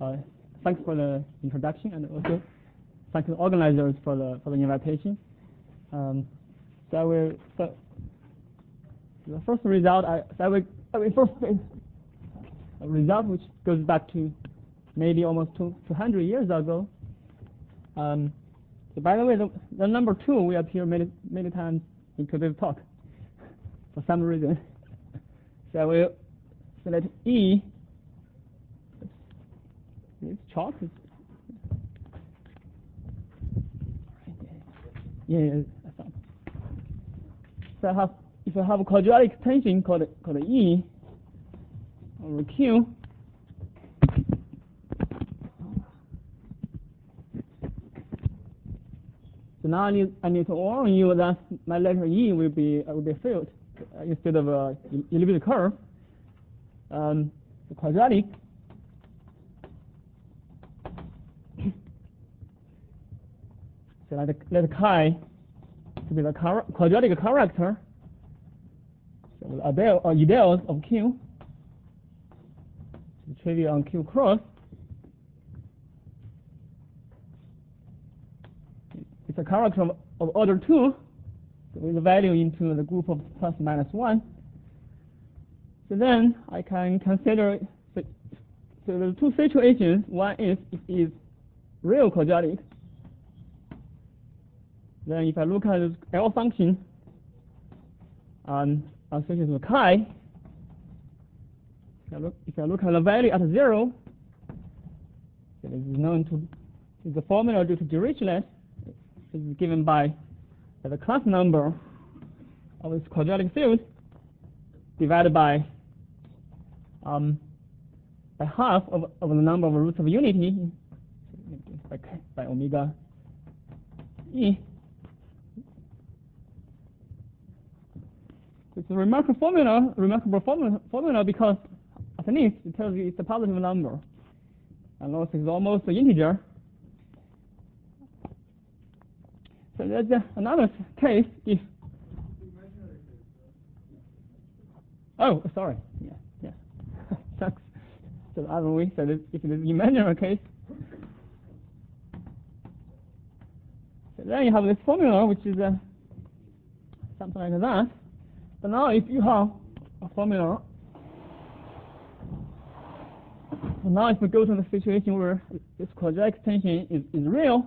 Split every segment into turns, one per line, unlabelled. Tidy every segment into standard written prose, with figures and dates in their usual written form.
thanks for the introduction, and also thank the organizers for the invitation. The first result a result which goes back to maybe almost 200 years ago. So by the way, the number 2 will appear many times in today's talk for some reason. So I will select E. It's chalk. Yeah. So if I have a quadratic extension called E over Q, so now I need to warn you that my letter E will be filled instead of a elliptic curve. The quadratic so let chi to be the quadratic character, so ideals of Q, so trivial on Q cross. It's a character of order 2, so with the value into the group of plus minus 1. So then I can consider, so there are 2 situations. One is it is real quadratic. Then if I look at the L function associated with chi, if I look at the value at 0, it is known to is the formula due to Dirichlet. This is given by the class number of this quadratic field divided by half of the number of roots of unity by omega E. It's a remarkable formula because at least it tells you it's a positive number, and also it's almost an integer. So there's another case if. Oh, sorry. Yeah. Thanks. So other way, so if it is an imaginary case, so then you have this formula which is something like that. But now if you have a formula, so now if we go to the situation where this quadratic extension is real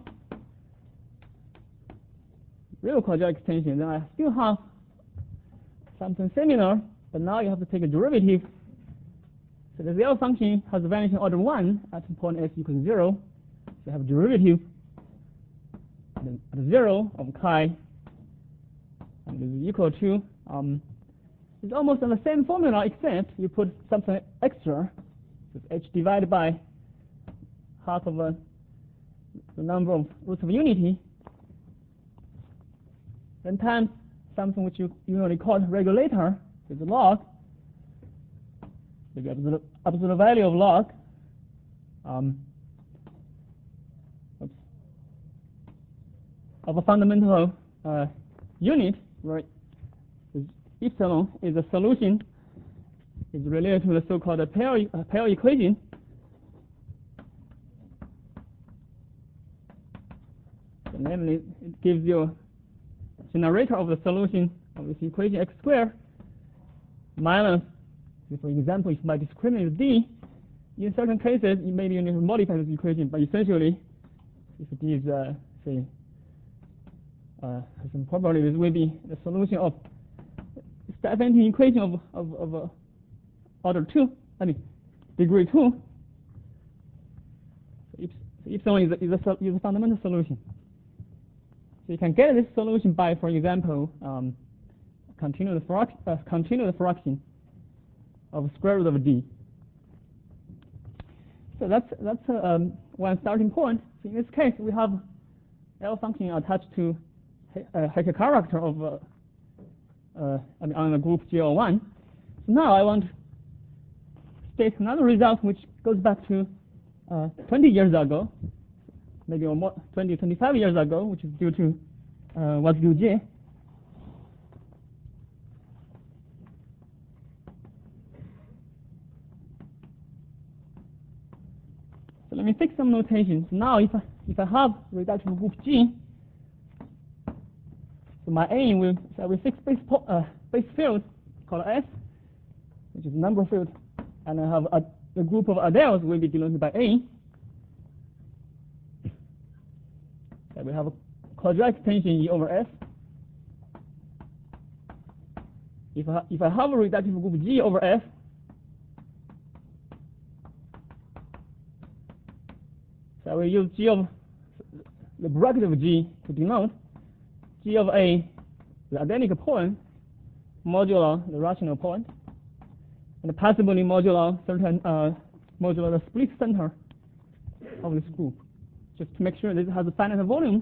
quadratic extension, then I still have something similar, but now you have to take a derivative. So the L function has a vanishing order 1 at point x equals 0. So you have a derivative at 0 of chi, and this is equal to it's almost on the same formula, except you put something extra. So it's h divided by half of the number of roots of unity, then times something which you usually call regulator, is log, the absolute value of log of a fundamental unit, where epsilon is a solution, is related to the so-called pair equation. So namely, it gives you a generator of the solution of this equation x squared minus, for example, if my discriminant is d, in certain cases, maybe you need to modify this equation, but essentially, if it is, say, some probably this will be the solution of Stefanini equation of order 2, degree 2. So epsilon is a fundamental solution. So you can get this solution by, for example, continue the fraction of square root of d. So that's one starting point. So in this case, we have L function attached to a character of on the group GL1. So now I want to state another result which goes back to 20 years ago, maybe or more, 25 years ago, which is due to Watts-Guillet. let me fix some notations. Now, if I have reductive group G, so my A will fix base field called S, which is number field, and I have the group of adeles will be denoted by A. So we have a quadratic extension E over S. If I have a reductive group G over F, so I will use G of the bracket of G to denote G of A, the identical point, modulo the rational point, and possibly modulo the split center of this group, just to make sure this has a finite volume.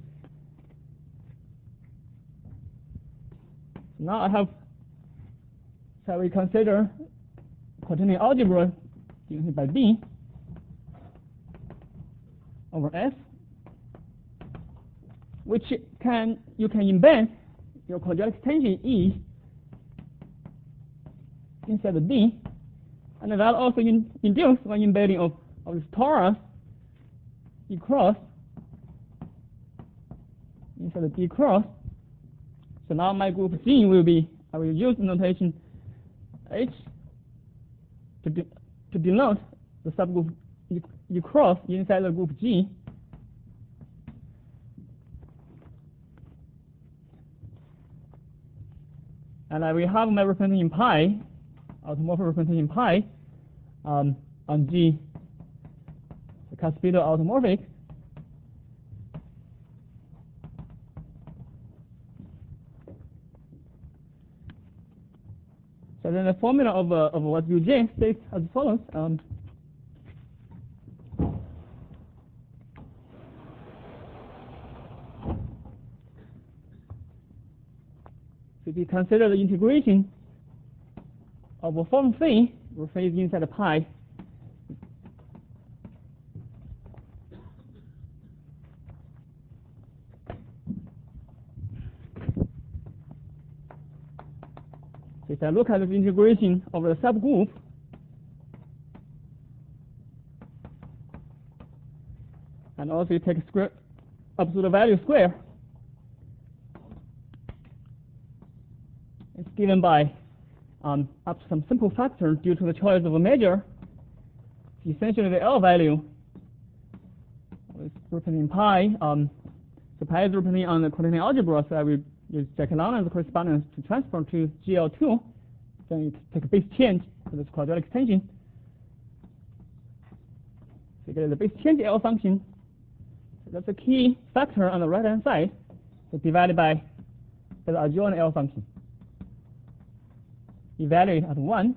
So now I have, so we consider quaternion algebra denoted by B over S, which you can embed your quadratic extension E inside the B, and that also induce one embedding of this torus E cross inside the B cross. So now my group G will be, I will use the notation H to denote the subgroup E cross inside the group G. And I will have my representation pi, automorphic representation pi, on G, the Caspito automorphic. So then the formula of what Uj states as follows. So if you consider the integration of a form phi, where phi is inside a pi, so if I look at the integration of the subgroup, and also you take square absolute value square, it's given by up to some simple factor due to the choice of a measure. Essentially, the L value is representing pi. So pi is representing on the quaternion algebra, so I will use Jacques-Lalande as correspondence to transform to GL2. Then you take a base change for this quadratic extension. So you get the base change L function. So that's a key factor on the right-hand side. So divided by the adjoint L function. Evaluate at 1.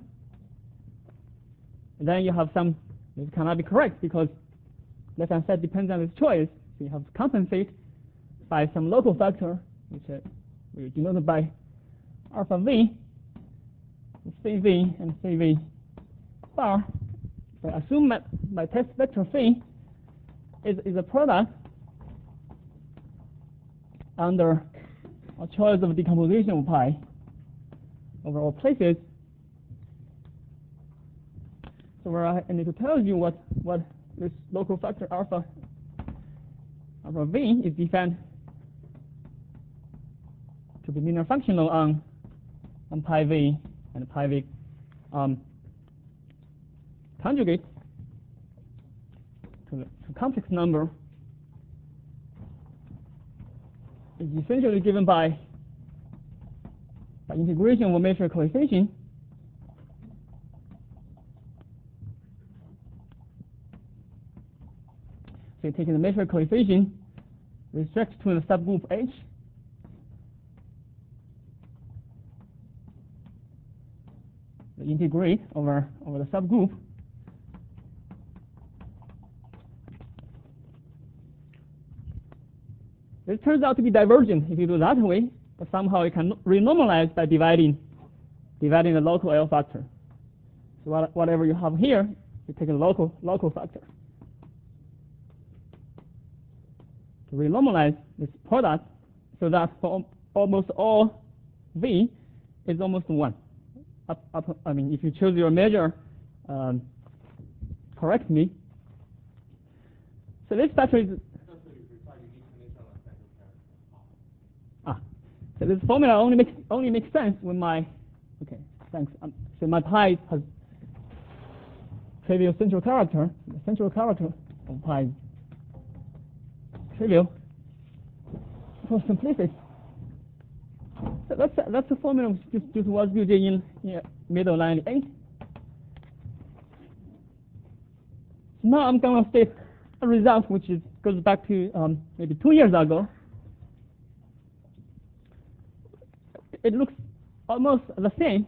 And then you have some, this cannot be correct because left-hand side depends on this choice. So you have to compensate by some local factor, which we denoted by alpha v, CV, and CV bar. So I assume that my test vector phi is a product under a choice of decomposition of pi over all places. So where I need to tell you what this local factor alpha v is defined to be linear functional on pi v and pi v conjugate to complex number is essentially given by integration of a measured coefficient. So you're taking the measured coefficient, restrict to the subgroup H, integrate over the subgroup. This turns out to be divergent if you do that way, but somehow you can renormalize by dividing the local L factor. So whatever you have here, you take a local factor to renormalize this product, so that for almost all v is almost 1. I mean, if you choose your measure correctly, So this factor is so this formula only makes sense when my thanks. So my pi has trivial central character. The central character of pi is trivial for simplicity. So that's the formula just was built in middle line 8. So now I'm going to state a result which goes back to maybe 2 years ago. It looks almost the same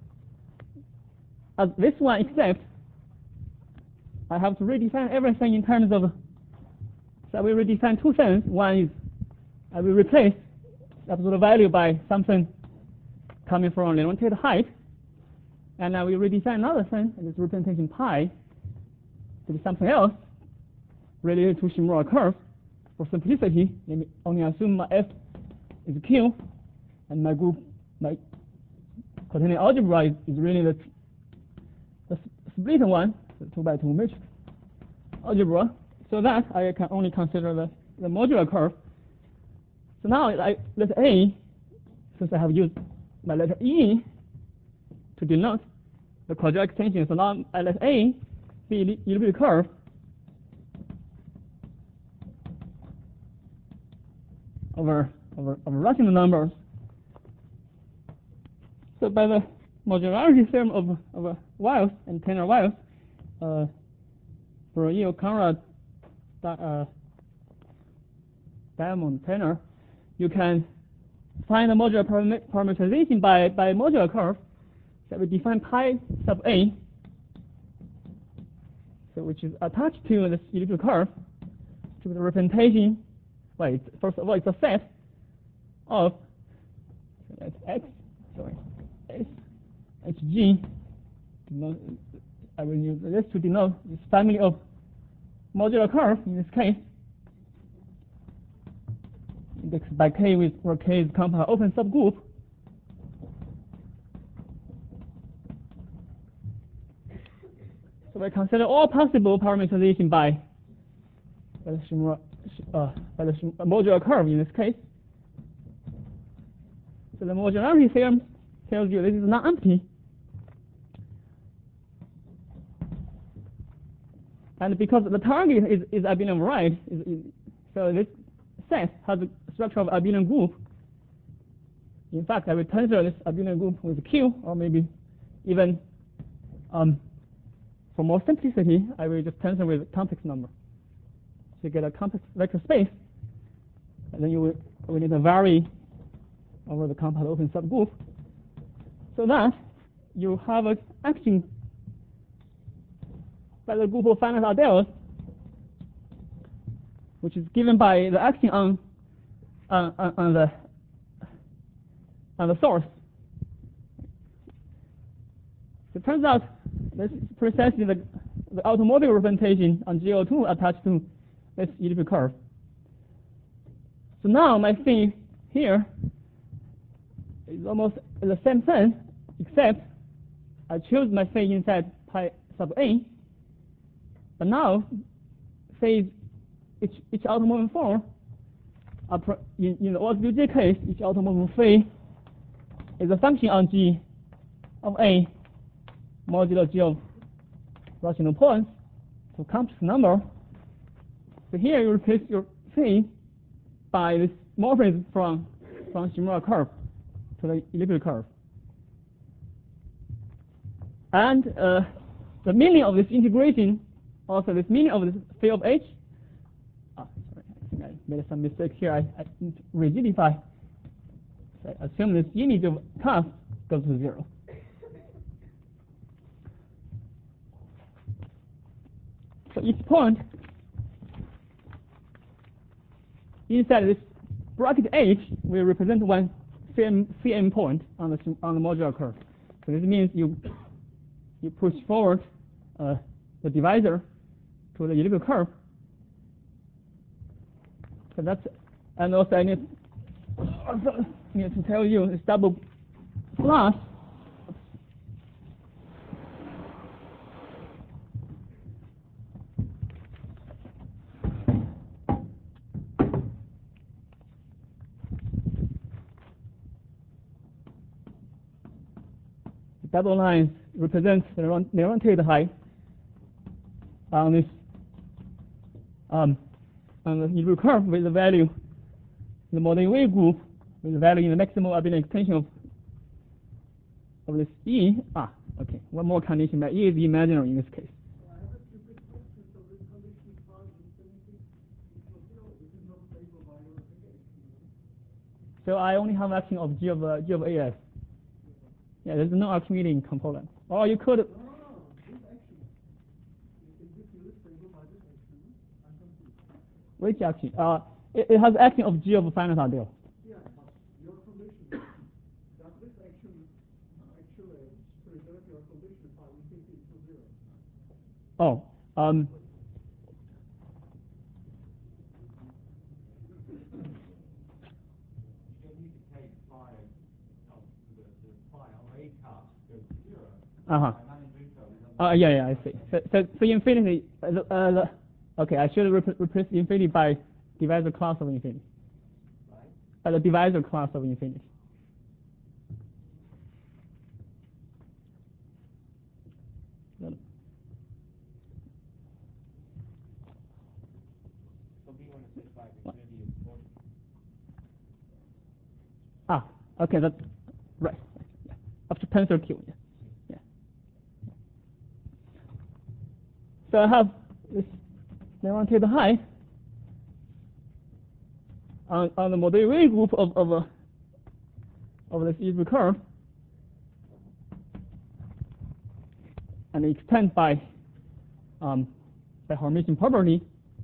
as this one, except I have to redefine everything in terms of. So I will redefine two things. One is I will replace absolute value by something coming from limited height, and I will redefine another thing, and this representation pi, to be something else related to Shimura curve. For simplicity, let me only assume my f is Q, and my group, my containing algebra is really the split one, the 2 by 2 matrix algebra, so that I can only consider the modular curve. So now let A, since I have used my letter E to denote the quadratic extension, so now I let A be a little curve over rational numbers. So by the modularity theorem of Wiles and Tanner-Wiles, Brouillot, Conrad, Diamond, Tanner, you can find the modular parameterization by modular curve. So we define pi sub A, so which is attached to this elliptical curve, to the representation. Well, first of all, it's a set of X, HG. I will use this to denote this family of modular curve. In this case, indexed by K, where K is compact open subgroup. So we consider all possible parameterization by the modular curve in this case. So the modularity theorem tells you this is not empty. And because the target is abelian variety, so this set has a structure of abelian group. In fact, I will tensor this abelian group with Q, or maybe even for more simplicity, I will just tensor with complex number. So you get a complex vector space, and then you will need to vary over the compact open subgroup, so that you have an action by the group of finite Ardells, which is given by the action on the source. So it turns out this is precisely the automorphic representation on GO2 attached to this elliptical curve. So now my phi here is almost the same thing, except I choose my phi inside pi sub A. But now, say each automorphism form, in the OSVJ case, each automorphism phi is a function on G of A modulo G of rational points, so complex number. So here you replace your phi by this morphism from Shimura curve to the elliptical curve. And the meaning of this integration, also this meaning of this phi of H, sorry, I think I made some mistake here. I didn't rigidify. So I assume this image of cuff goes to 0. So each point inside this bracket H will represent one CM point on the modular curve. So this means you push forward the divisor to the elliptical curve. So that's, and also I need to tell you this double plus dotted lines represent the Néron-Tate height on this on the Hilbert curve with the value in the model wave group with the value in the maximal abelian extension of this E. Okay. One more condition that E is imaginary in this case. So I only have action of G of AS. Yeah, there's no accumulating component. Or you could. Which action? It has action of G of finite ideal.
Yeah, your condition that this action actually presents your condition for infinity to 0.
Oh. Yeah, I see. So infinity. Okay, I should replace infinity by divisor class of infinity. Right. The divisor class of infinity. Okay, that's right. Yeah. Up to tensor Q. Yeah. So I have this Néron-Tate height on the model wave group of this Hilbert curve, and it extends by Hermitian property.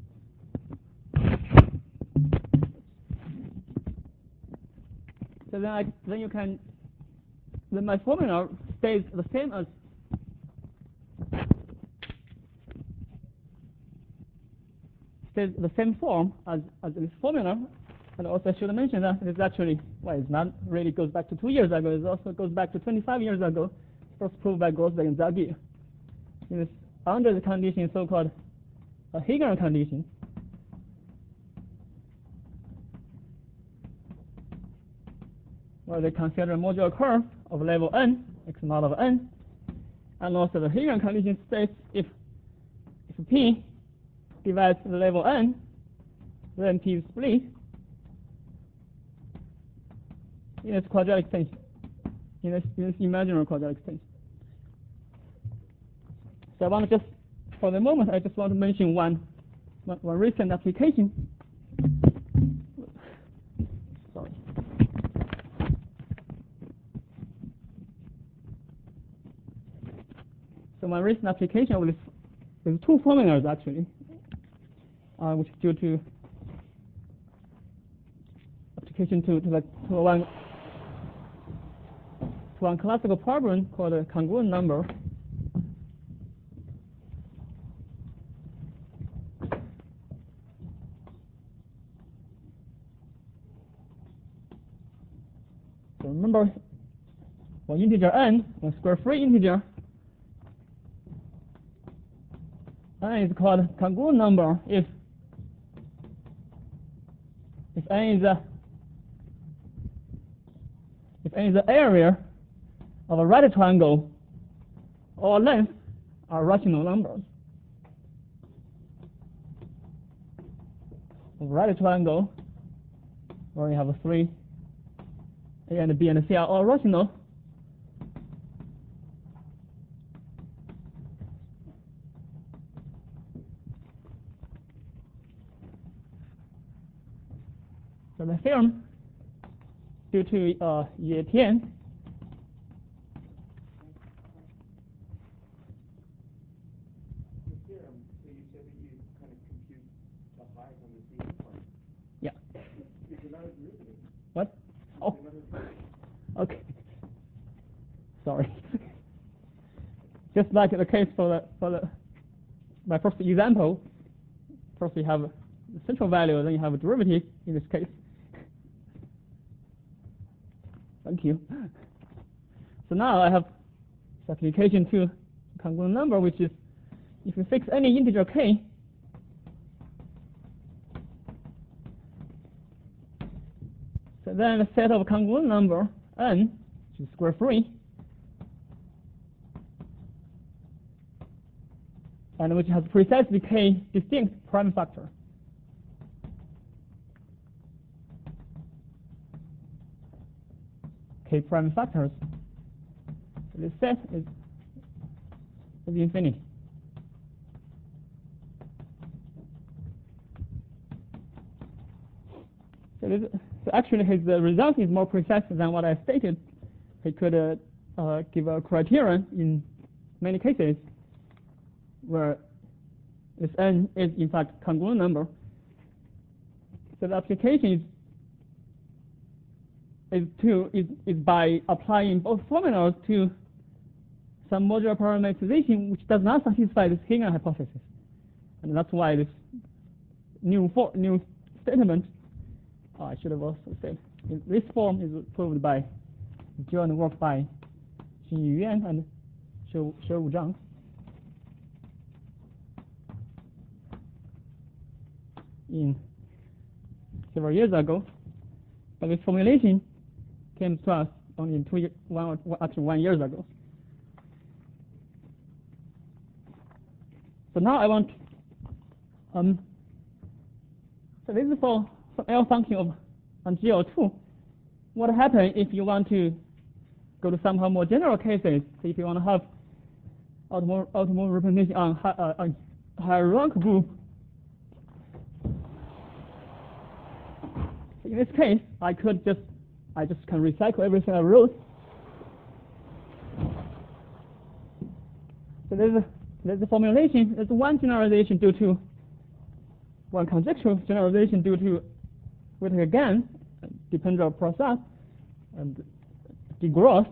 So then you can, then my formula stays the same as the same form as this formula. And also I should mention that it's actually, well, it's not really goes back to 2 years ago. It also goes back to 25 years ago, first proved by Grossberg and Zagir. Under the condition so-called Hegel condition, where they consider a modular curve of level n, x mod of n, and also the Hegel condition states if P divides the level n, then P is split in its quadratic extension, in its imaginary quadratic extension. So I want to just, for the moment, I just want to mention one recent application. Sorry. So my recent application of this, there's 2 formulas actually, which is due to application to one classical problem called a congruent number. So remember, for integer n, a square-free integer, n is called a congruent number if n is the area of a right triangle, all lengths are rational numbers. A right triangle where you have 3 A and B and C are all rational. So the theorem due to Ye Tian What? Oh, okay. Sorry. Just like the case for my first example, first you have the central value, then you have a derivative in this case. Thank you. So now I have application to congruent number, which is if you fix any integer k, so then a set of congruent number n, which is square free, and which has precisely k distinct prime factor. K prime factors. So this set is infinity. So actually his result is more precise than what I stated. He could give a criterion in many cases where this n is in fact congruent number. So the application is by applying both formulas to some modular parameterization which does not satisfy the Skinner hypothesis, and that's why this new statement. I should have also said this form is proved by joint work by Xinyu Yuan and Shewu Zhang. In several years ago, but this formulation came to us only in 1 year ago. So now I want so this is for some L function of on GL2. What happens if you want to go to somehow more general cases? So if you want to have automotive representation on higher rank group. In this case, I just can recycle everything I wrote. So there's a formulation. There's one generalization due to one conjectural generalization due to Whittaker again, dependent on process and degrowth.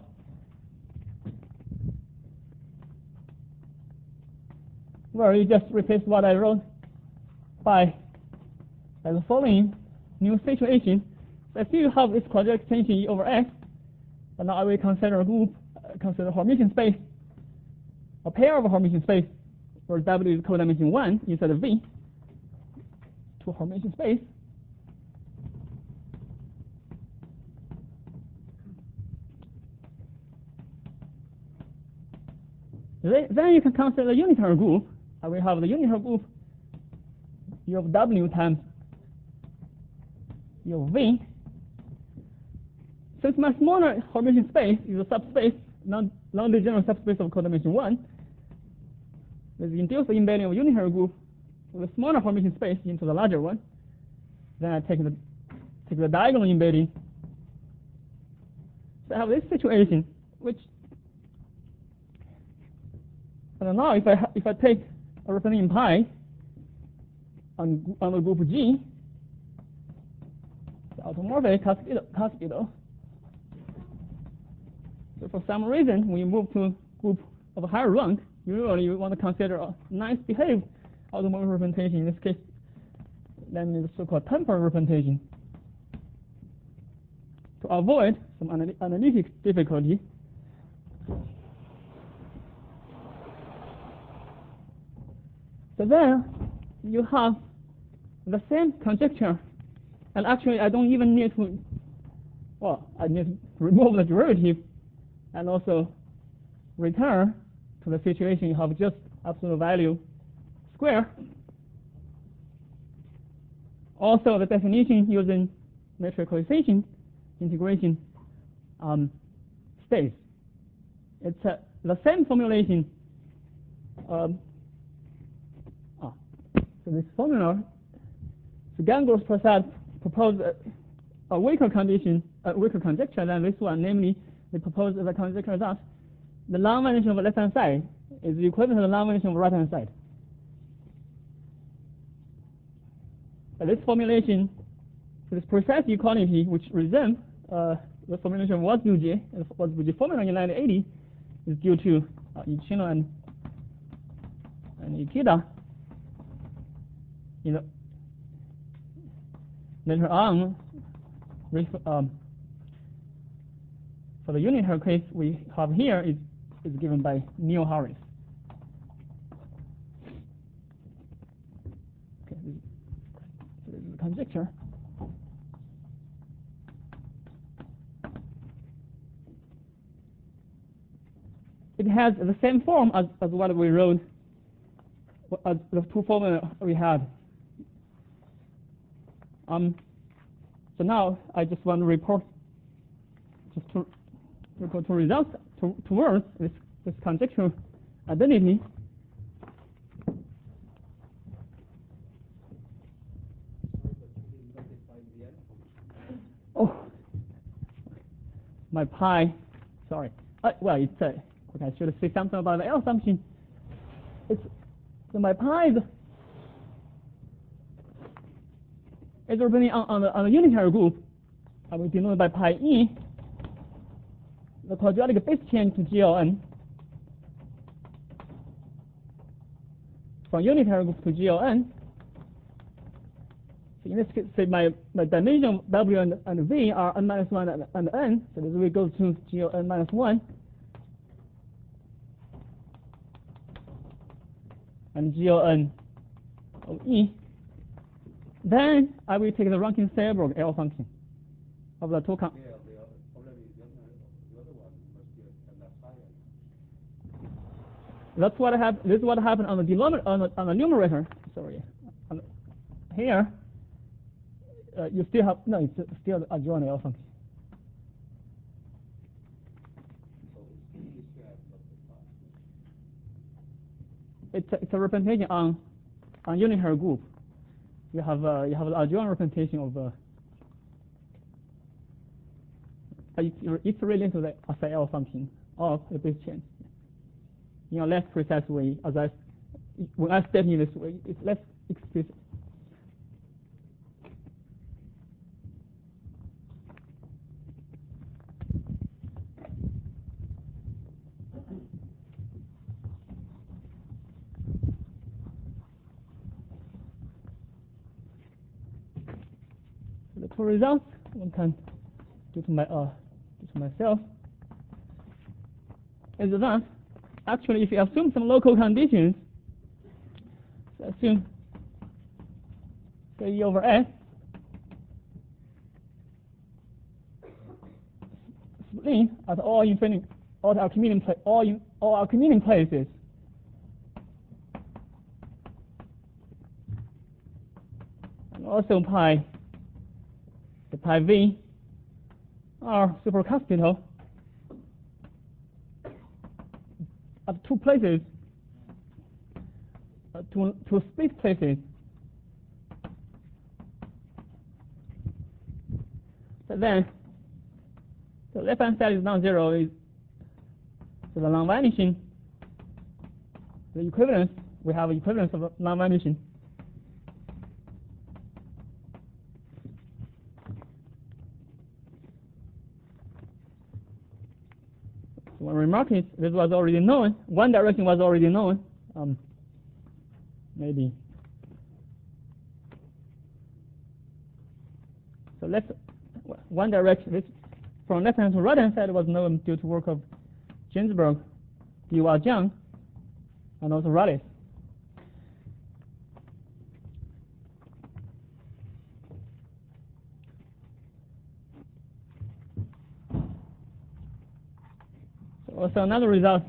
Where you just replace what I wrote by the following new situation. So if you have this quadratic extension E over X, and now I will consider a group, consider Hermitian space, a pair of Hermitian space, where W is codimension 1 instead of V, to Hermitian space. Then you can consider the unitary group. I will have the unitary group U of W times U of V. Since my smaller Hermitian space is a subspace, non-degenerate subspace of codimension 1, with the induced embedding of unitary group with a smaller Hermitian space into the larger one. Then I take the diagonal embedding. So I have this situation, which and now if I take a representation pi on the group G, the automorphic Caspito. So for some reason, when you move to a group of higher rank, usually you want to consider a nice behaved automorphic representation. In this case, then the so-called temporal representation to avoid some analytic difficulty. So then you have the same conjecture, and actually I don't even need to, I need to remove the derivative and also return to the situation you have just absolute value square. Also the definition using metric coefficient integration stays. It's the same formulation. So this formula, the Gangros Prasad proposed a weaker condition, a weaker conjecture than this one, namely they proposed the conjecture that the long variation of the left-hand side is the equivalent to the long variation of the right-hand side. But this formulation, this precise equality, which resembles the formulation of Watts-Bouguer, and Watts-Bouguer formula in 1980, is due to Ichino and Ikeda. Later on, for the unitary case we have here is given by Neil Harris. Okay, this is the conjecture. It has the same form as what we wrote the two formula we had. So now I just want to report two results towards this conjectural identity. Oh, my pi. Sorry. Well, it's okay. I should say something about the L function. So my pi is representing on the unitary group. I will denote by pi e the quadratic base change to GLN from unitary group to GLN. So in this case, say my dimension W and V are n minus 1 and n. So this will go to GLN minus 1. And GLN of E. Then I will take the Rankin-Selberg L function of the two That's what happened. This is what happened on the denominator, on the numerator. Sorry, here you still have it's still a joint L function. It's a representation on unitary group. You have a adjoint representation of it's related to the L function of the base change. In a less precise way, when I state in this way, it's less explicit. The two results one can do to myself is that actually if you assume some local conditions, so assume say E over S spleen at all Archimedean places, and also the pi V are supercuspital at two places, two split places. But then the left-hand side is non-zero, so the non-vanishing, the equivalence, we have equivalence of non-vanishing. One remark is this was already known. One direction was already known. Maybe. So one direction. This from left hand to right hand side was known due to work of Ginsburg, Dewar Jiang, and also Rallis. Also another result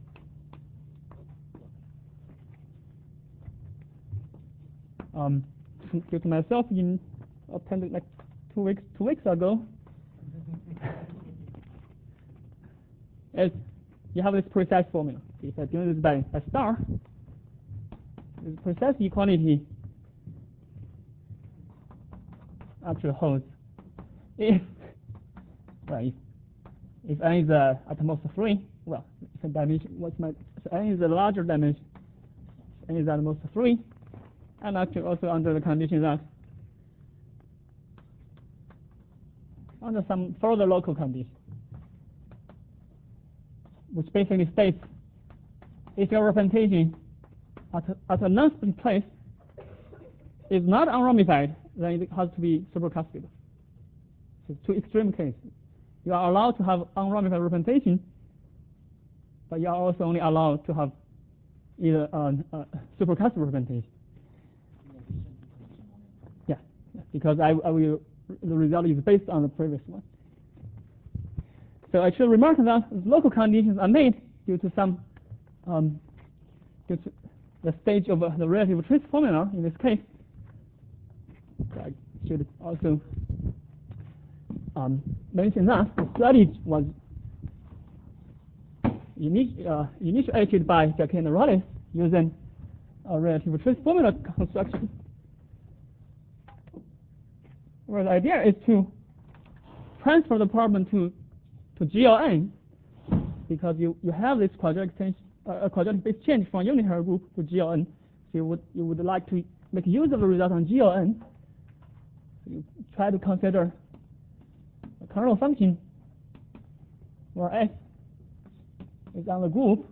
due to myself in attended like two weeks ago is you have this precise formula. If I do this by star, this precise equality actually holds if n is at most 3, well, the dimension, n is a larger dimension, n is at most 3, and actually also under the condition that under some further local condition, which basically states if your representation at a non-split place is not unramified, then it has to be supercuspital. So two extreme cases. You are allowed to have unramified representation, but you are also only allowed to have either supercuspital representation. Yeah, because the result is based on the previous one. So I should remark that local conditions are made due to some the stage of the relative trace formula in this case. So I should also mention that the study was initiated by Jacquet and Rallis using a relative trace formula construction, where the idea is to transfer the problem to GLN, because you have this quadratic base change from unitary group to GLN. So you would like to make use of the result on GLN. So you try to consider a kernel function where S is on the group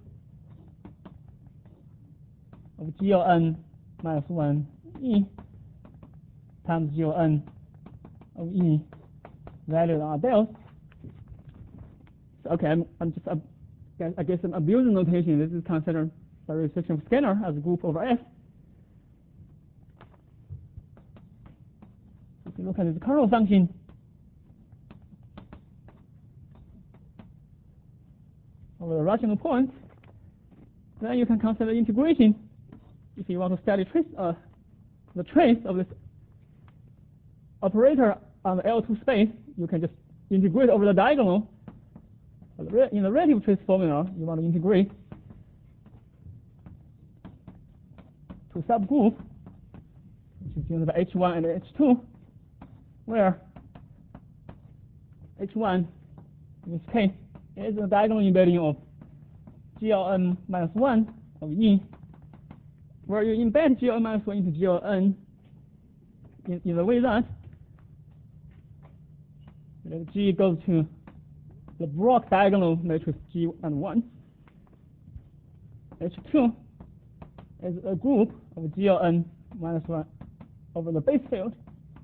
of GLN minus 1 E times GLN of E valued on delta. So okay, I guess I'm abusing notation. This is considered by restriction of scalar as a group over S. If you look at this kernel function, over the rational point, then you can consider integration. If you want to study the trace of this operator on the L2 space, you can just integrate over the diagonal. In the relative trace formula, you want to integrate to subgroup, which is given by H1 and H2, where H1 in this case is the diagonal embedding of GLN minus 1 of E, where you embed GLN minus 1 into GLN in the way that G goes to the Brock diagonal matrix G and 1. H2 is a group of GLN minus 1 over the base field.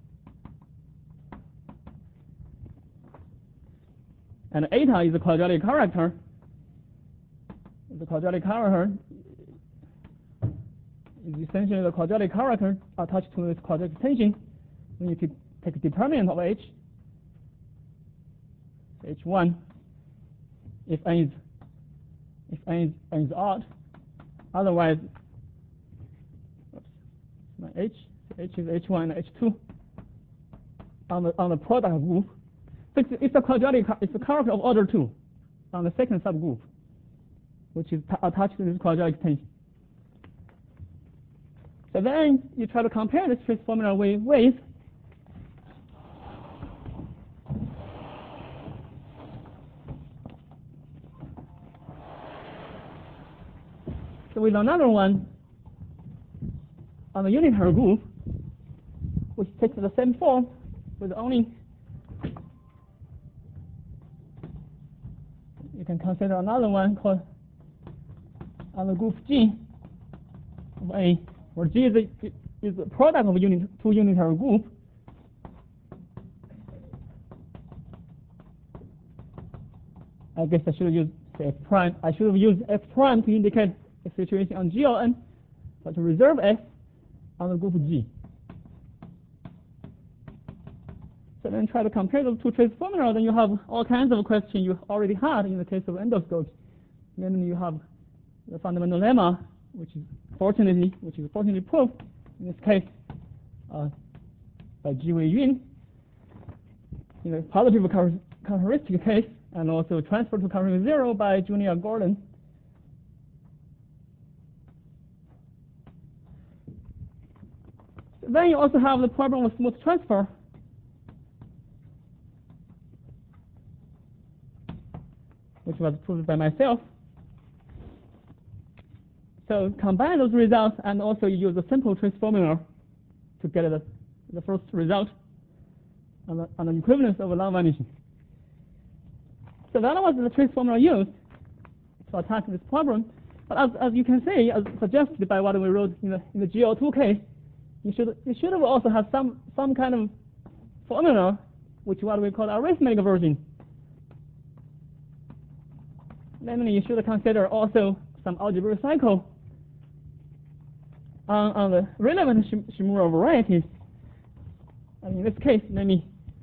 And eta is a quadratic character. The quadratic character is essentially the quadratic character attached to this quadratic extension. Then you could take a determinant of H, H1, if n is odd. Otherwise, my H is H1 and H2 on the product group. So it's a quadratic. It's a character of order 2 on the second subgroup, which is attached to this quadratic extension. So then you try to compare this trace formula with with another one on the unitary group, which takes the same form with only, you can consider another one called on the group G of A, where G is the product of two unitary group. I guess I should use F prime. I should have used F prime to indicate a situation on GLN, but to reserve F on the group G. So then try to compare those two trace formula, then you have all kinds of questions you already had in the case of endoscopes. Then you have the fundamental lemma, which is fortunately proved in this case by Ji Wei Yun in the positive characteristic case, and also transfer to covering 0 by Junior Gordon. Then you also have the problem of smooth transfer, which was proved by myself. So combine those results and also use a simple trace formula to get the first result on the equivalence of a long vanishing. So that was the trace formula used to attack this problem. But as you can see, as suggested by what we wrote in the GL2 case, you should have also had some kind of formula, which is what we call arithmetic version. Namely, you should consider also some algebraic cycle on the relevant Shimura varieties. And in this case, let me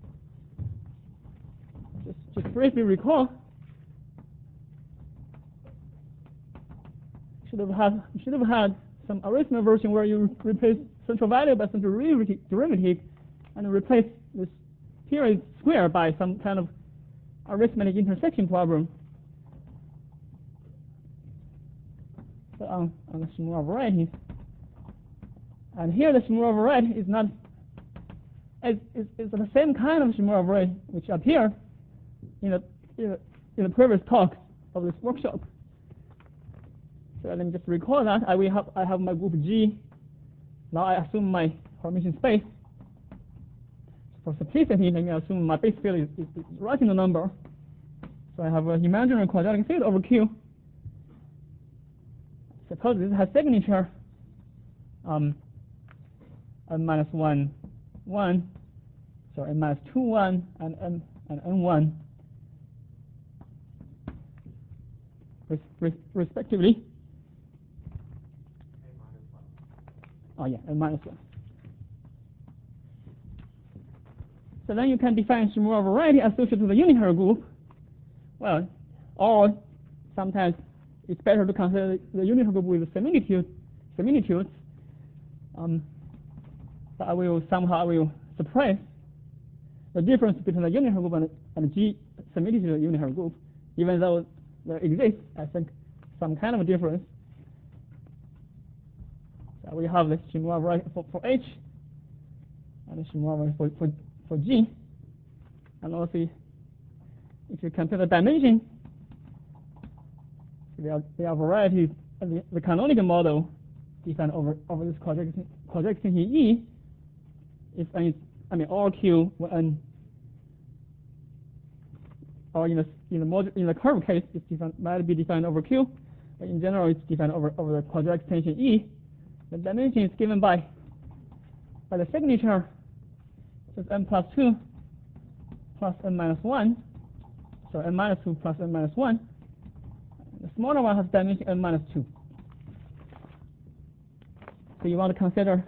just briefly recall. You should have had some original version where you replace central value by central derivative and replace this period square by some kind of arithmetic intersection problem. So on the Shimura variety. And here the Shimura variety is not is the same kind of Shimura variety which appear in the previous talk of this workshop. So let me just recall that I have my group G. Now I assume my Hermitian space. For simplicity, let me assume my base field is rational number. So I have an imaginary quadratic field over Q. Suppose this has signature n minus 1, 1, so n minus 2, 1, and n1 respectively. Oh yeah, n minus 1. So then you can define Shimura variety associated to the unitary group. Well, or sometimes it's better to consider the unitary group with similitudes. But I will suppress the difference between the unitary group and G similitude unitary group, even though there exists, I think, some kind of a difference. So we have the Shimura variety for H and the Shimura variety for G. And also, if you compare the dimension, there are varieties of the canonical model defined over this quadratic extension E. If n, all Q when n, or in the curve case, might be defined over Q. But in general, it's defined over the quadratic extension E. The dimension is given by the signature, so n plus 2 plus n minus 1. So n minus 2 plus n minus 1. The smaller one has dimension n minus 2. So you want to consider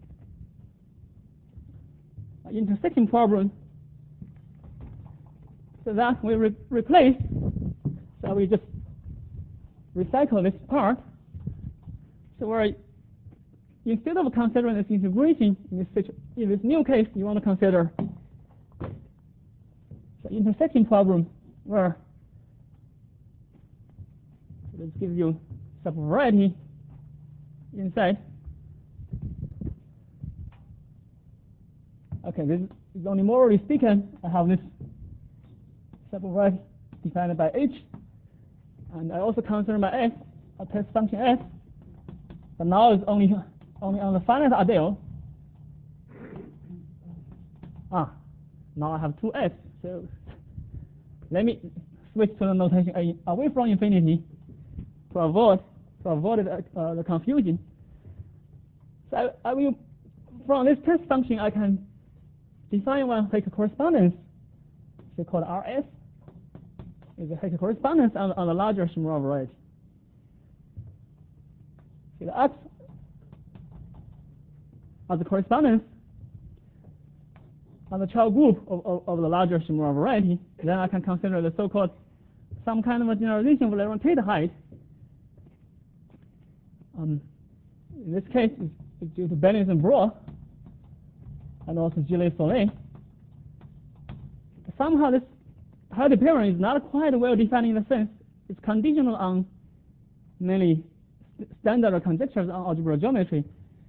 an intersection problem. So that we replace. So we just recycle this part. So where instead of considering this integration in this new case, you want to consider the intersection problem where this gives you some variety inside. Okay, this is only morally speaking. I have this subvariety defined by H, and I also consider my S, a test function S, but now it's only on the finite ideal. Now I have 2S, so let me switch to the notation away from infinity to avoid the confusion. So I will, from this test function, I can define one Hecke correspondence, so called RS. Is a Hecke correspondence on the larger Shimura variety. So the X as a correspondence on the child group of the larger Shimura variety, then I can consider the so-called some kind of a generalization of Laurent-Tate height. In this case, it's due to Bennings and Brough, and also Gillet-Soleil. Somehow this height appearance is not quite well defined in the sense it's conditional on many standard conjectures on algebra geometry,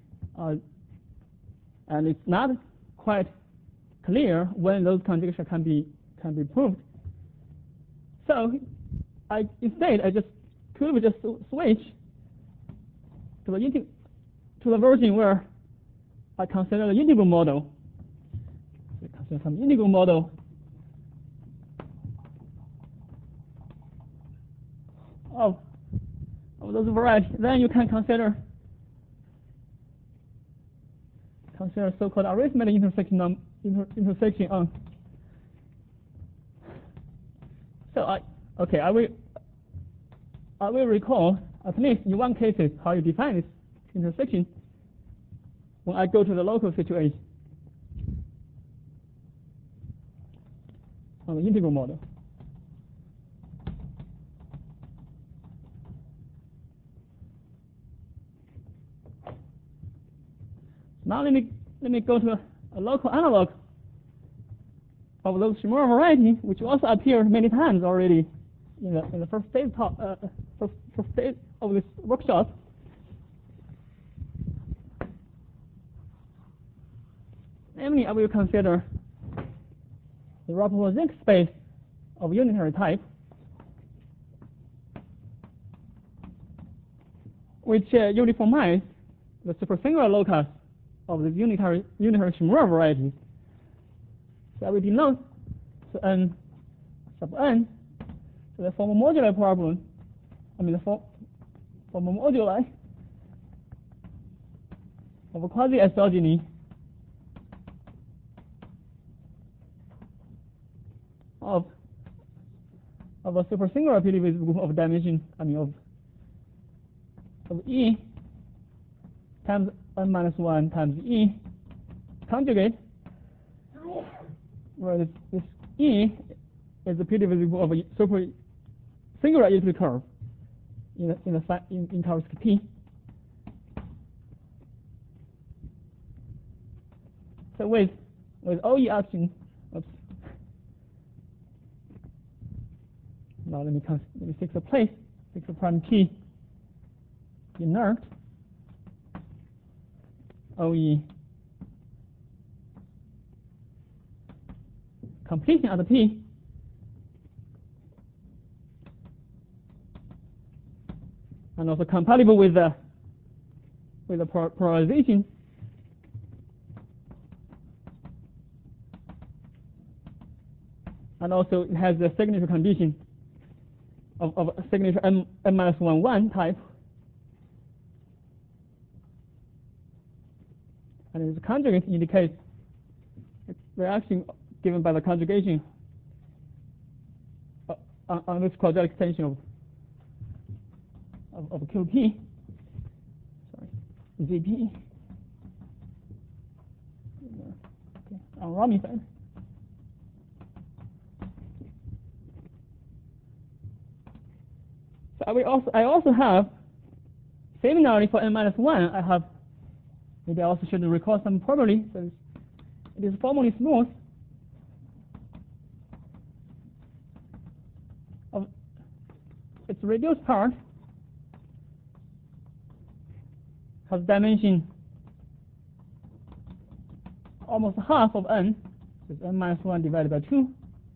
and it's not quite clear when those conjectures can be proved. So instead I could just switch to the version where I consider the integral model. So consider some integral model of those varieties. Then you can consider so-called arithmetic intersection on. So I will recall at least in one case how you define this intersection when I go to the local situation on the integral model. Now let me go to a local analog of those Shimura variety, which also appeared many times already in the first stage of this workshop. Namely, I will consider the Rappaport-Zink space of unitary type, which uniformize the supersingular locus of the unitary Shimura variety. So I will denote the n sub n. So the formal moduli problem, the formal moduli of a quasi-isogeny of a supersingular PDV group of dimension, of E times n minus 1 times E conjugate, where this E is the PDV group of a super singular elliptic curve in Tarski P. So with OE action, now let me fix a place, fix a prime T inert OE completion at the P and also compatible with the polarization and also it has the signature condition of a signature n minus 1 type, and its conjugate indicates reaction given by the conjugation on this quadratic extension of QP, ZP, on Rami side. So I also have, similarly for n minus 1, I have, maybe I also should recall some property. So it is formally smooth of its reduced part has dimension almost half of n, so it's n minus 1 divided by 2.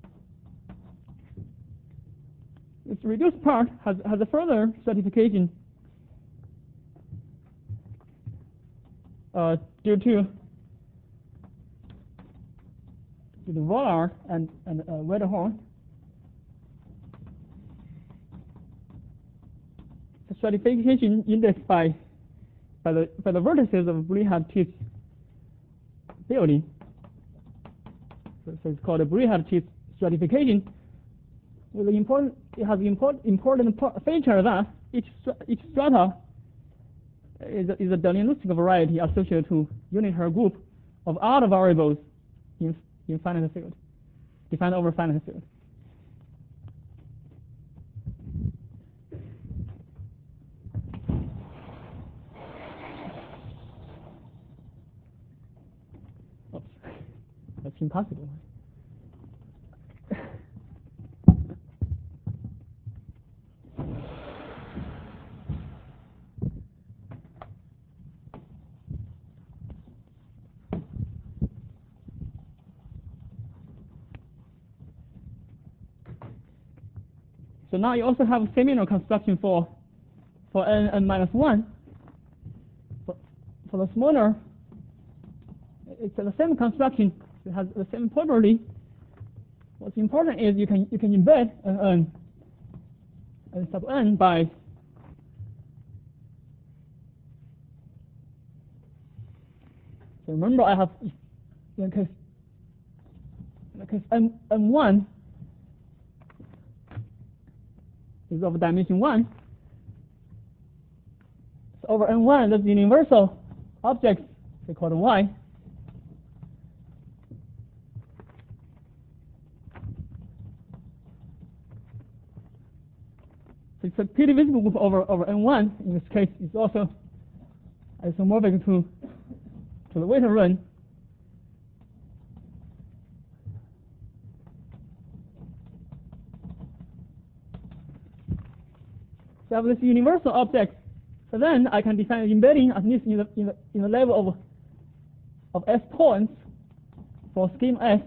Its reduced part has a further stratification due to the Vollard and Wetterhorn. The stratification indexed by the vertices of Brihart-Titz building. So it's called a Brihart-Titz stratification. It has important feature that each strata is a Delian-Lustig variety associated to unitary group of other variables in finite field, defined over finite field. Oops, that's impossible. So now you also have a similar construction for n minus 1. For the smaller, it's the same construction. It has the same property. What's important is you can embed n sub n by so remember I have in case n1 is of dimension 1. So over n1, that's the universal object, they call it Y. So it's a p-divisible group over n1. In this case, it's also isomorphic to to the weighted run. So I have this universal object. So then I can define embedding at least in the level of S points for scheme S,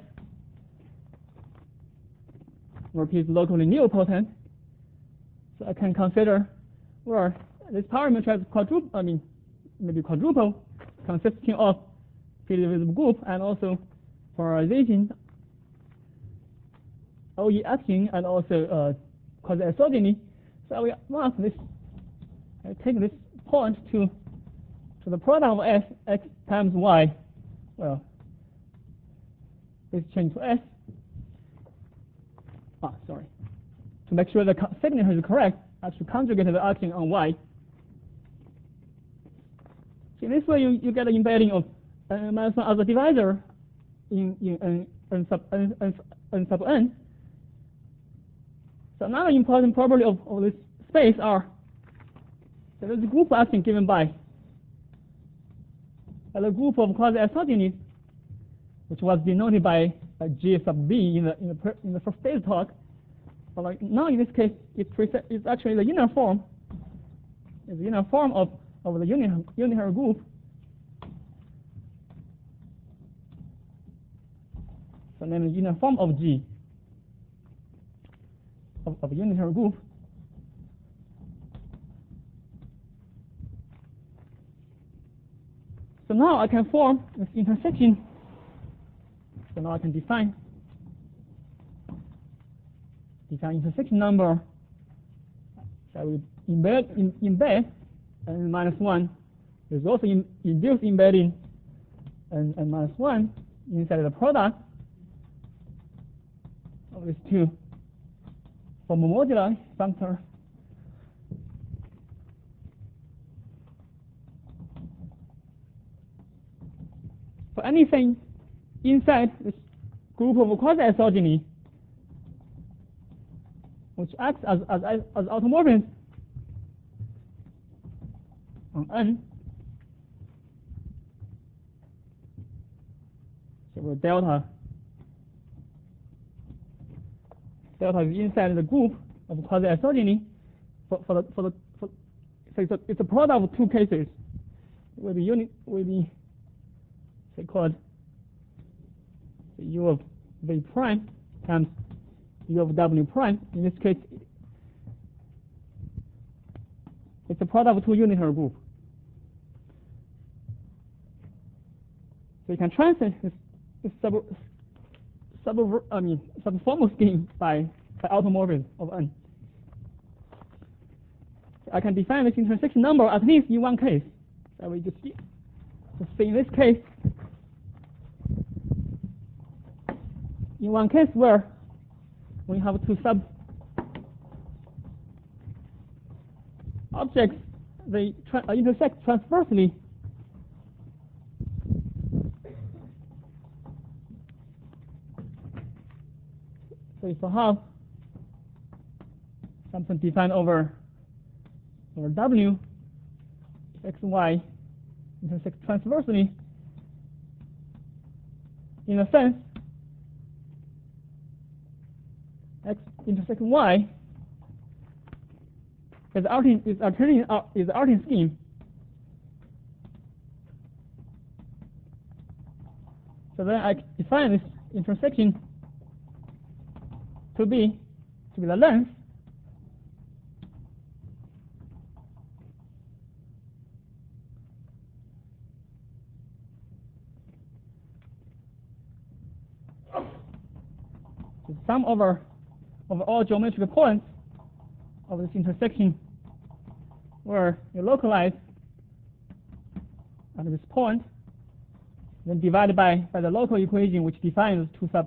where P is locally nilpotent. So I can consider where this power matrix maybe quadruple, consisting of P-divisible group and also polarization, OE action, and also quasi-isogeny. So I will mark this. I take this point to the product of S, x times y. Well, this change to S. Sorry. To make sure the signature is correct, I should conjugate the action on y. In this way, you get an embedding of n-1 as a divisor in n sub n. So another important property of this space are that there is a group action given by the group of quasi-isogenies, which was denoted by G sub B in the first day's talk. But like now in this case, it's actually the inner form. It's the inner form of the unitary group. So then the inner form of G of a unitary group. So now I can form this intersection. So now I can define intersection number. So I will embed n-1. There's also induced embedding n-1 inside the product of these two form moduli functor. For anything inside this group of quasi-isogeny, which acts as automorphism on N, so where delta is inside the group of quasi-isogeny. So it's a product of two cases. Will be say called U of V prime times U of W prime. In this case, it's a product of two unitary groups. So you can translate this subformal scheme by automorphism of N. I can define this intersection number at least in one case. So we just see in this case, in one case where we have two sub objects, they intersect transversely. So if I have something defined over W, x and y intersect transversely, in a sense, x intersect y is the Artin scheme. So then I define this intersection to be the length the sum over all geometric points of this intersection where you localize at this point, then divided by the local equation which defines two sub.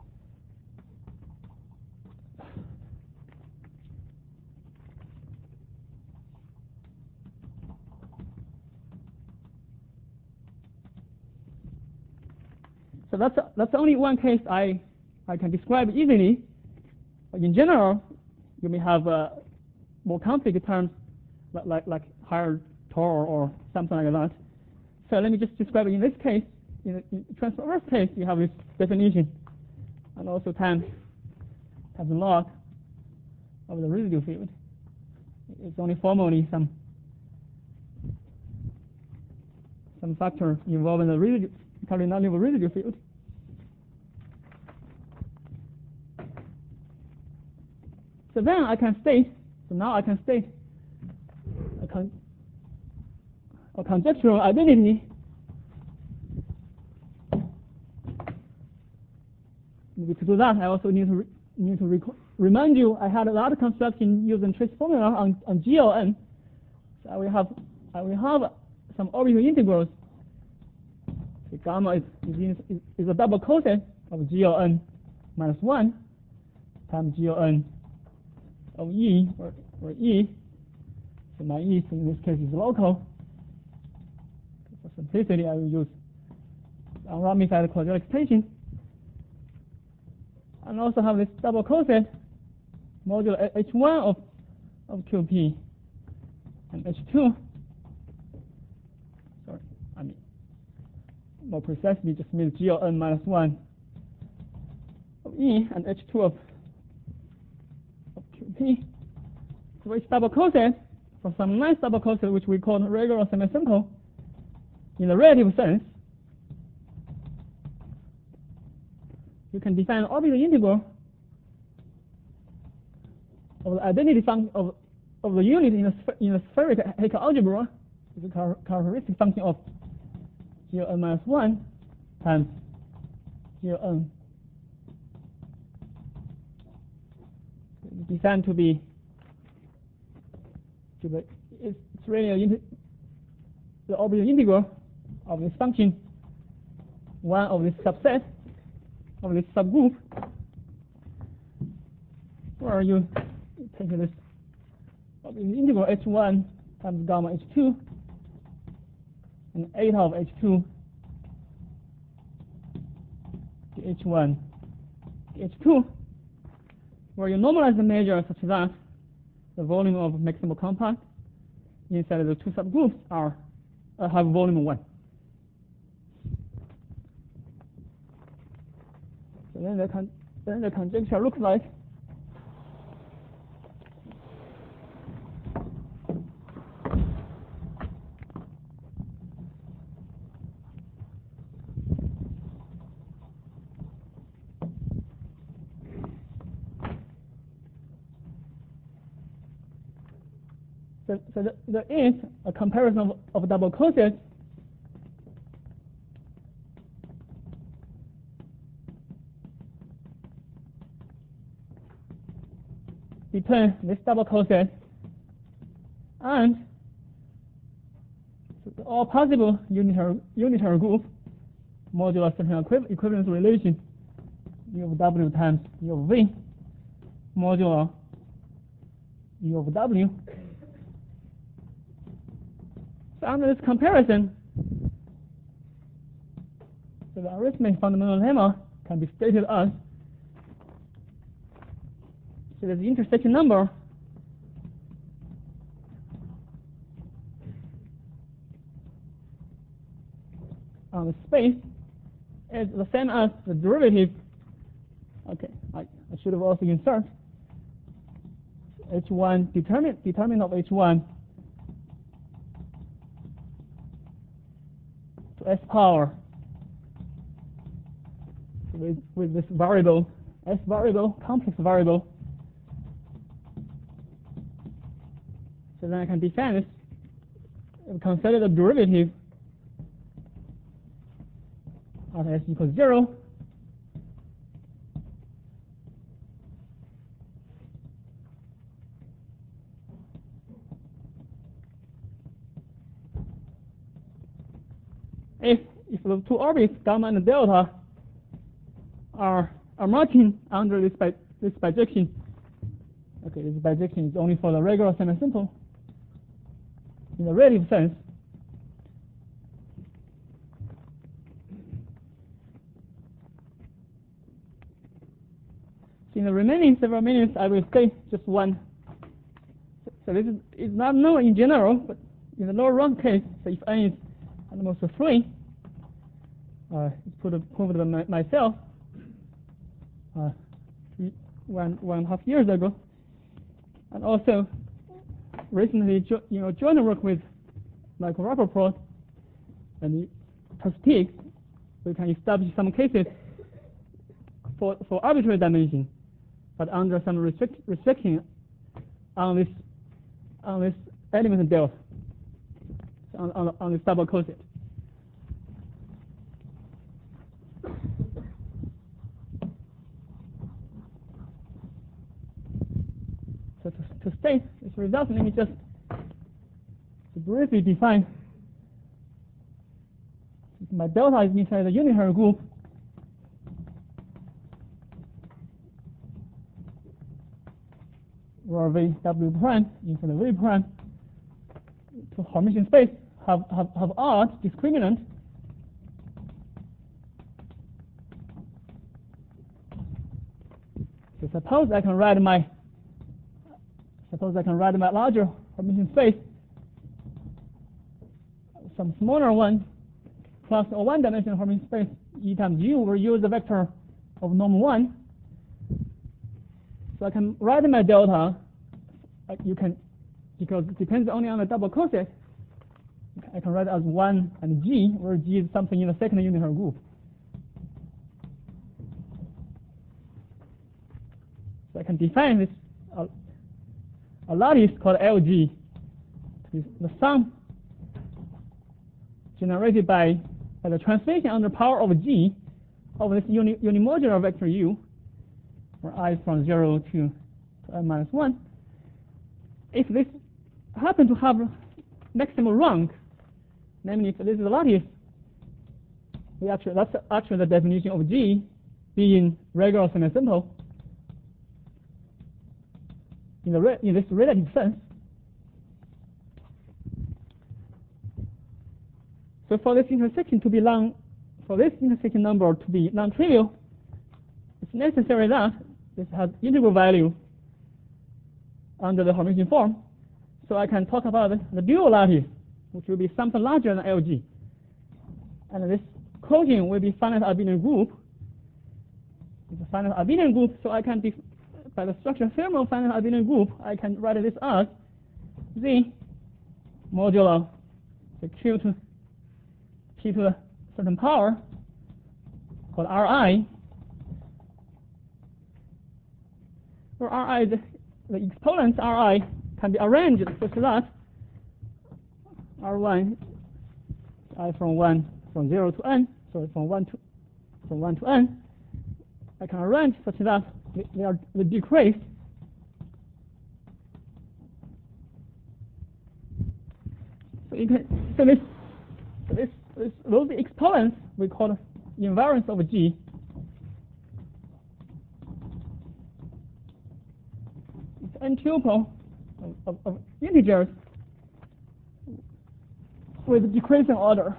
So that's only one case I can describe easily. But in general, you may have more complicated terms like higher Tor or something like that. So let me just describe it in this case. In the transverse case, you have this definition, and also times the log of the residue field. It's only formally some factor involving the residue, non-linear residue field. So then I can state. So now I can state a conjectural identity. To do that, I also need to remind you I had a lot of construction using trace formula on GLN. So I will have some orbital integrals. So gamma is a double coset of GLN minus 1 times GLN of E or E. So my E in this case is local. For simplicity, I will use unramified quadratic extension. And also have this double coset modulo H1 of QP and H2. Sorry, I mean more precisely just means GLN minus 1 of E and H2 of QP. So each double coset for some nice double coset which we call regular semisimple in the relative sense. You can define an orbital integral of the identity function of the unit in a spheric Hecke algebra. It's a characteristic function of GLN minus 1 times GLN. It's designed to be it's really the orbital integral of this function, one of this subset of this subgroup, where you take this integral H1 times gamma H2 and eta of H2 to H1 to H2, where you normalize the measure such that the volume of maximal compact inside the two subgroups have volume 1. So then the conjecture looks like so there is a comparison of double cosets between this double coset and all possible unitary group modulo certain equivalence relation U of W times U of V modulo U of W. So under this comparison, so the arithmetic fundamental lemma can be stated as, so that the intersection number on the space is the same as the derivative. Okay, I should have also inserted H1 determinant of H1 to S power with this variable, S variable, complex variable. So then I can define this and consider the derivative of S equals 0. If the two orbits, gamma and delta, are marching under this bijection, okay, this bijection is only for the regular semisimple in the relative sense. In the remaining several minutes, I will state just one. So this is not known in general, but in the lower rank case, so if n is almost free. It's proved by myself 1.5 years ago, and also recently joined work with Michael Rappaport and Perspeek. We can establish some cases for arbitrary dimension, but under some restriction on this element delta, on this double coset. So to state this result, let me just briefly define. My delta is inside the unitary group. Where V W prime inside the V prime to Hermitian space have odd discriminant. So suppose I can write my larger Hermitian space, some smaller one plus a one-dimensional Hermitian space E times U, where U is the vector of norm 1. So I can write my delta. You can, because it depends only on the double coset, I can write it as 1 and G, where G is something in the second unitary group. So I can define this a lattice called LG, the sum generated by the translation under power of G of this unimodular vector U, where I is from 0 to n minus 1. If this happens to have maximum rank, namely if this is a lattice, that's actually the definition of G being regular semi-simple in this relative sense. So for this intersection number to be non-trivial, it's necessary that this has integral value under the Hermitian form. So I can talk about the dual lattice, which will be something larger than LG. And this quotient will be finite abelian group. It's a finite abelian group, so I can by the structure theorem of finite abelian group, I can write this as Z modulo the Q to P to a certain power called Ri, where Ri, the exponents Ri can be arranged such that R1 I from 0 to n, so from 1 to n, I can arrange such that they decrease. So those exponents we call invariance of G. It's n tuple of integers with decreasing order.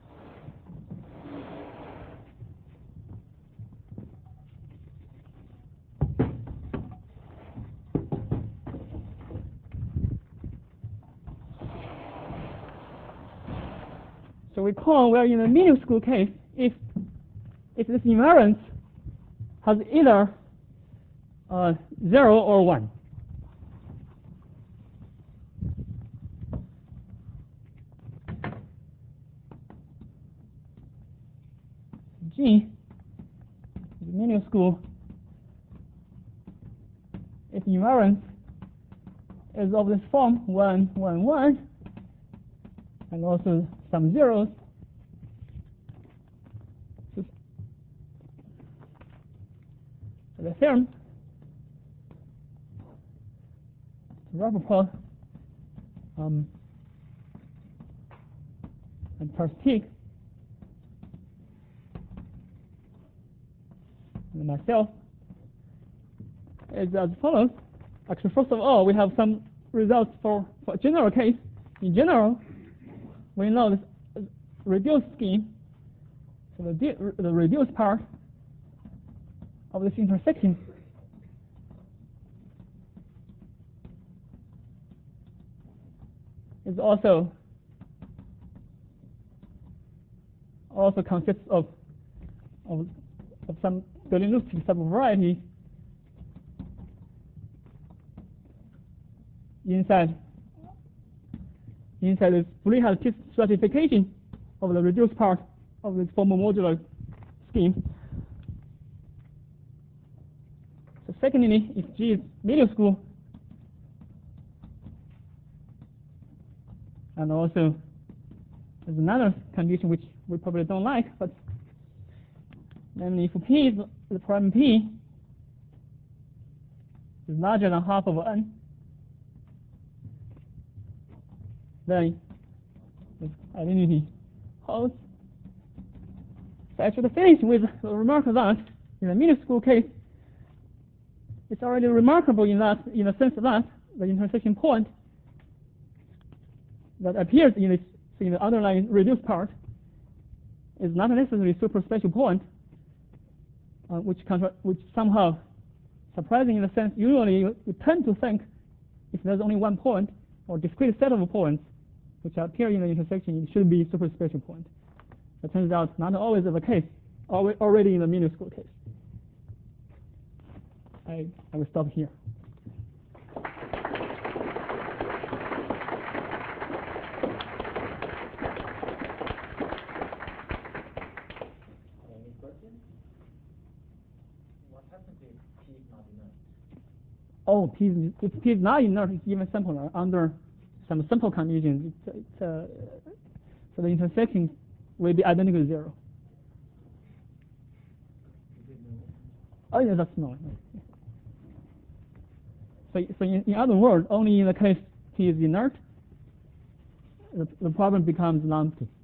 So we are in a minuscule case if this invariance has either 0 or 1. G is minuscule if invariance is of this form 1, 1, 1, and also some zeros. So the theorem Rappaport and Perspeek and myself is as follows. Actually, first of all, we have some results for a general case. In general, we know this reduced scheme. So the reduced part of this intersection is also also consists of some Bernoulli subvariety inside this fully held stratification of the reduced part of this formal modular scheme. So secondly, if G is minuscule, and also there's another condition which we probably don't like, but then if P is the prime P is larger than half of n, then this identity holds. So I should finish with the remark that in the minuscule case, it's already remarkable in the sense that the intersection point that appears in the underlying reduced part is not necessarily a superspecial point, which somehow surprising in the sense usually you tend to think if there's only one point or discrete set of points which appear in the intersection, it should be a superspecial point. It turns out not always the case, already in the minuscule case. I will stop here.
Any questions? What happens if P is not inert?
Oh, if P is not inert, it's even simpler. Under some simple conditions, so the intersection will be identical to 0. Oh, yeah, that's no. So in other words, only in the case P is inert, the problem becomes non-empty.